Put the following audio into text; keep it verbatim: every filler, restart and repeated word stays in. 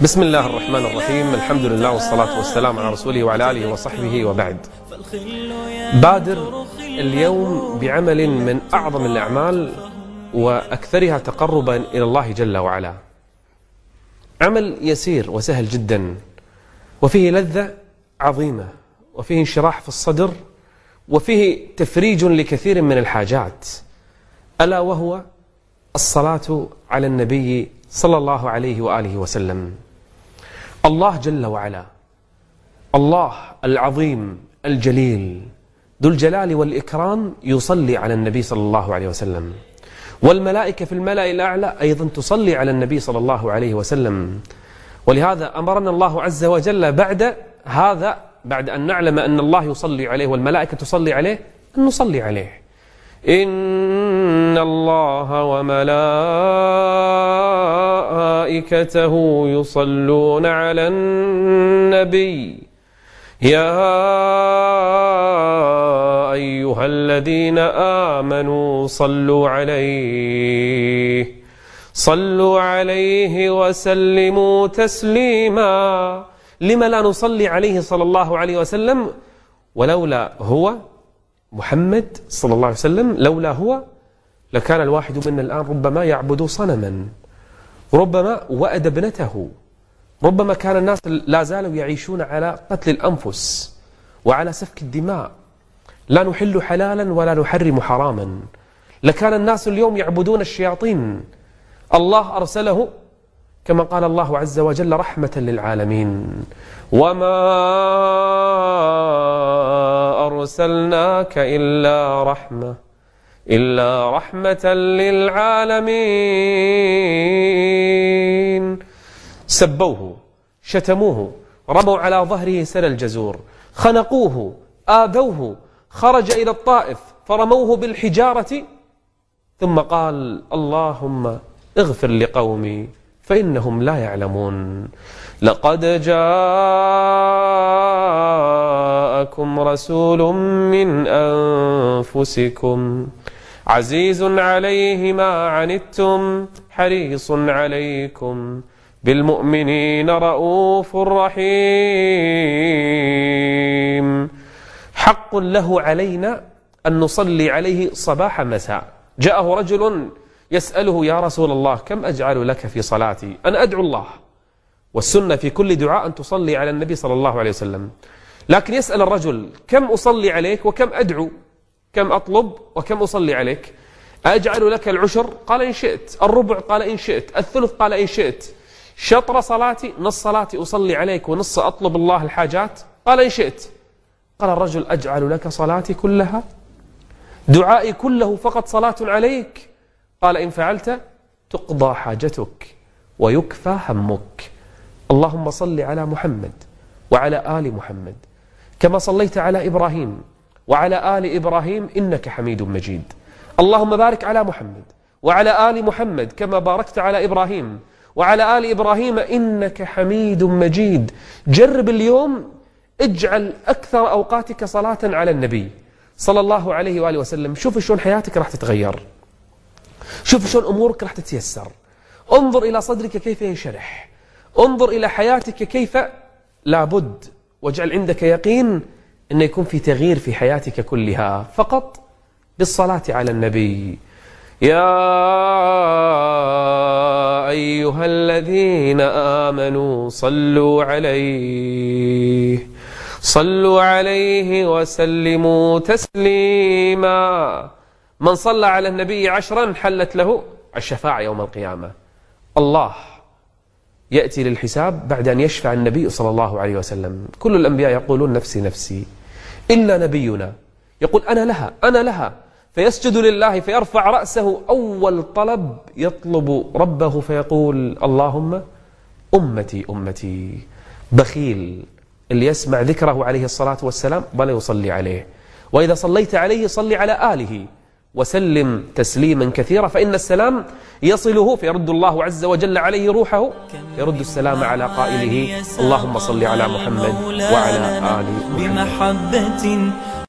بسم الله الرحمن الرحيم. الحمد لله والصلاة والسلام على رسوله وعلى آله وصحبه وبعد. بادر اليوم بعمل من أعظم الأعمال وأكثرها تقربا إلى الله جل وعلا. عمل يسير وسهل جدا، وفيه لذة عظيمة، وفيه انشراح في الصدر، وفيه تفريج لكثير من الحاجات، ألا وهو الصلاة على النبي صلى الله عليه وآله وسلم. الله جل وعلا، الله العظيم الجليل ذو الجلال والإكرام يصلي على النبي صلى الله عليه وسلم، والملائكة في الملأ الأعلى أيضا تصلي على النبي صلى الله عليه وسلم. ولهذا أمرنا الله عز وجل بعد هذا، بعد أن نعلم أن الله يصلي عليه والملائكة تصلي عليه، أن نصلي عليه. إن الله وملائكته يصلون على النبي يا أيها الذين آمنوا صلوا عليه صلوا عليه وسلموا تسليما. لما لا نصلي عليه صلى الله عليه وسلم؟ ولولا هو محمد صلى الله عليه وسلم، لولا هو لكان الواحد منا الآن ربما يعبد صنما، ربما وأد ابنته، ربما كان الناس لا زالوا يعيشون على قتل الأنفس وعلى سفك الدماء، لا نحل حلالا ولا نحرم حراما، لكان الناس اليوم يعبدون الشياطين. الله أرسله كما قال الله عز وجل رحمة للعالمين، وما أرسلناك إلا رحمة إلا رحمة للعالمين. سبوه، شتموه، رموا على ظهره سل الجزور، خنقوه، آذوه، خرج إلى الطائف فرموه بالحجارة، ثم قال اللهم اغفر لقومي فإنهم لا يعلمون. لقد جاءكم رسول من أنفسكم عزيز عليه ما عنتم حريص عليكم بالمؤمنين رؤوف رحيم. حق له علينا أن نصلي عليه صباح مساء. جاءه رجل يسأله يا رسول الله كم أجعل لك في صلاتي؟ أنا أدعو الله، والسنة في كل دعاء أن تصلي على النبي صلى الله عليه وسلم، لكن يسأل الرجل كم أصلي عليك وكم أدعو، كم أطلب وكم أصلي عليك؟ أجعل لك العشر؟ قال إن شئت. الربع؟ قال إن شئت. الثلث؟ قال إن شئت. شطر صلاتي؟ نص صلاتي أصلي عليك ونص أطلب الله الحاجات؟ قال إن شئت. قال الرجل أجعل لك صلاتي كلها، دعائي كله فقط صلاة عليك؟ قال إن فعلت تقضى حاجتك ويكفى همك. اللهم صل على محمد وعلى آل محمد كما صليت على إبراهيم وعلى آل إبراهيم إنك حميد مجيد. اللهم بارك على محمد وعلى آل محمد كما باركت على إبراهيم وعلى آل إبراهيم إنك حميد مجيد. جرب اليوم، اجعل أكثر أوقاتك صلاة على النبي صلى الله عليه وآله وسلم. شوف شلون حياتك راح تتغير، شوف شلون أمورك راح تتيسر. انظر إلى صدرك كيف ينشرح، انظر إلى حياتك كيف لابد، واجعل عندك يقين أن يكون في تغيير في حياتك كلها فقط بالصلاة على النبي. يا أيها الذين آمنوا صلوا عليه صلوا عليه وسلموا تسليما. من صلى على النبي عشرا حلت له الشفاعة يوم القيامة. الله يأتي للحساب بعد أن يشفع النبي صلى الله عليه وسلم. كل الأنبياء يقولون نفسي نفسي، إلا نبينا يقول أنا لها أنا لها، فيسجد لله فيرفع رأسه. أول طلب يطلب ربه فيقول اللهم أمتي أمتي. بخيل اللي يسمع ذكره عليه الصلاة والسلام ولا يصلي عليه. وإذا صليت عليه صلي على آله وسلم تسليما كثيرا، فإن السلام يصله فيرد الله عز وجل عليه روحه، يرد السلام على قائله اللهم صل على محمد وعلى آل محمد.